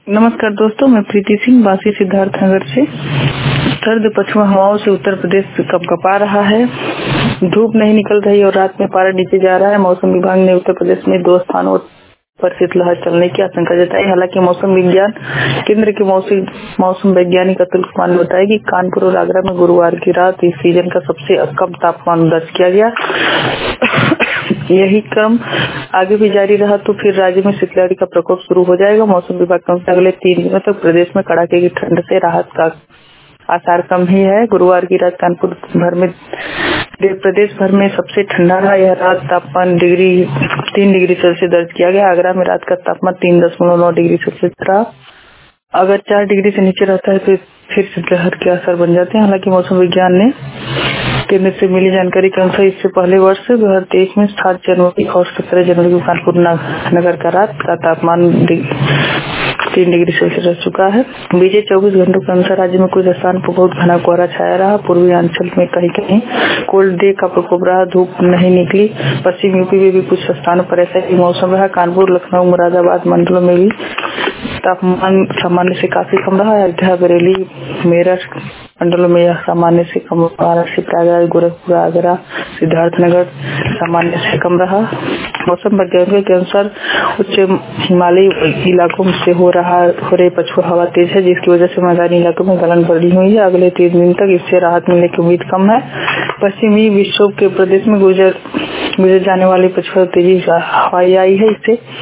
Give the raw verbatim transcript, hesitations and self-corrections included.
नमस्कार दोस्तों, मैं प्रीति सिंह बासी सिद्धार्थ नगर से। सर्द पछुआ हवाओं से उत्तर प्रदेश कपकपा रहा है। धूप नहीं निकल रही और रात में पारा नीचे जा रहा है। मौसम विभाग ने उत्तर प्रदेश में दो स्थानों पर शीतलहर चलने की आशंका जताई। हालांकि मौसम विज्ञान केंद्र के मौसम मौसम वैज्ञानिक अतुल कुमार ने बताया कि कानपुर और आगरा में गुरुवार की रात इस सीजन का सबसे कम तापमान दर्ज किया गया। यही क्रम आगे भी जारी रहा तो फिर राज्य में शीतलहर का प्रकोप शुरू हो जाएगा। मौसम विभाग के अनुसार अगले तीन दिनों तक प्रदेश में कड़ाके की ठंड से राहत का आसार कम ही है। गुरुवार की रात कानपुर भर में प्रदेश भर में सबसे ठंडा रहा। यह रात तापमान डिग्री तीन डिग्री सेल्सियस दर्ज किया गया। आगरा में रात का तापमान तीन दशमलव नौ डिग्री सेल्सियस रहा। अगर चार डिग्री से नीचे रहता है तो फिर शीतलहर के असर बन जाते हैं। हालांकि मौसम विज्ञान ने केंद्र से मिली जानकारी के अनुसार इससे पहले वर्ष दो हजार तेईस में सात जनवरी और सत्रह जनवरी को कानपुर नगर का रात का तापमान तीन डिग्री सेल्सियस रह चुका है। बीते चौबीस घंटों के अनुसार राज्य में कुछ स्थान पर बहुत घना कोहरा छाया रहा। पूर्वी अंचल में कहीं कहीं कोल्ड डे का प्रकोप रहा। धूप नहीं निकली। पश्चिम यूपी में भी कुछ स्थानों पर ऐसा ही मौसम रहा। कानपुर, लखनऊ, मुरादाबाद मंडलों में भी तापमान सामान्य से काफी कम रहा। अयोध्या, बरेली, मेरठ मंडलों में यह सामान्य से कम। वाराणसी, प्रयागराज, गोरखपुर, आगरा, सिद्धार्थनगर सामान्य से कम रहा। मौसम वैज्ञानिकों के अनुसार उच्च हिमालयी इलाकों से हो रहा हो रही पछुआ हवा तेज है, जिसकी वजह से मैदानी इलाकों में गलन बढ़ी हुई है। अगले तीन दिन तक इससे राहत मिलने की उम्मीद कम है। पश्चिमी विक्षोभ के प्रदेश में गुजर गुजर जाने वाली पछुआ तेजी हवाई आई है। इससे